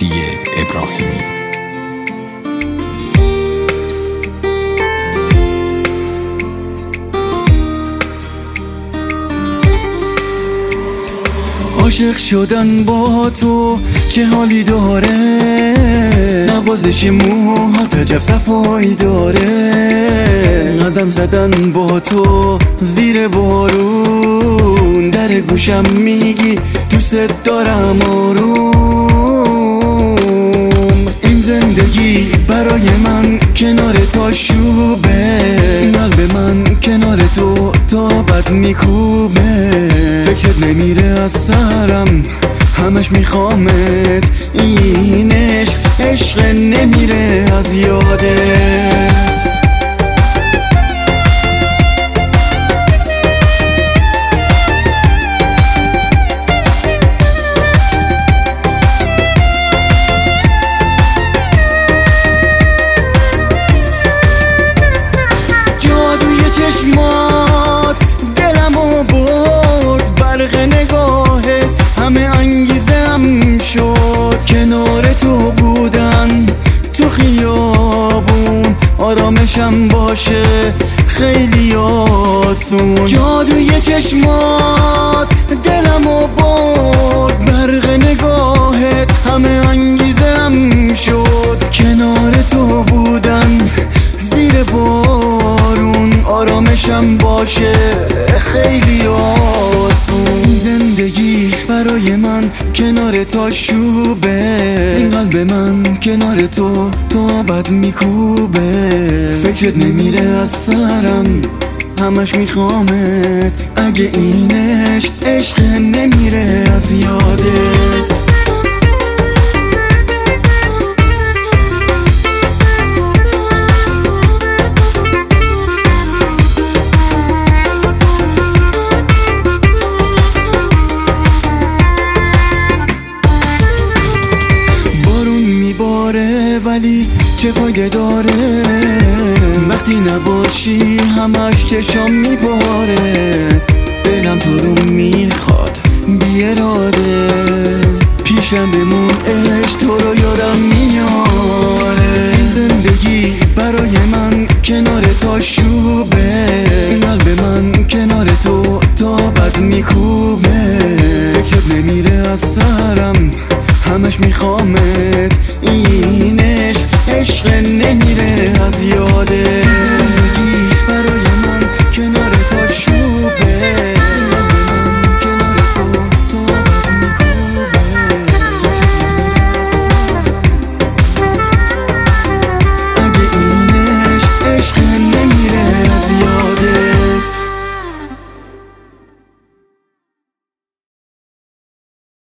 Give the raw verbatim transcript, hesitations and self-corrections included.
مهدی ابراهیمی. عاشق شدن با تو چه حالی داره، نوازش موهات عجب صفایی داره، قدم زدن با تو زیر بارون، در گوشم میگی دوست دارم آروم. این زندگی برای من کنار تا شوبه، قلب من کنار تو تا بد میکوبه، فکرت نمیره از سرم همش میخوامت، این عشق عشق نمیره از یادت. چشمات دلمو برد، برق نگاهت همه انگیزم شد، کنار تو بودن تو خیابون آرامشم باشه خیلی آسون. جادوی چشمات دلمو برد، برق نگاهت همه انگیزم شد، کنار تو بودن زیر بارون آرامشم باشه خیلی آسون. زندگی برای من کنار تا شوبه، این قلب من کنار تو تو ابد میکوبه، فکرت نمیره از سرم همش میخوامت، اگه این عشق عشق نمیره از یادت. ولی چه فایده داره وقتی نباشی، همش چشام میباره، دلم تو رو میخواد بی اراده، پیشم بمون عشق تو رو یادم میاره. این زندگی برای من کنار تا شوبه،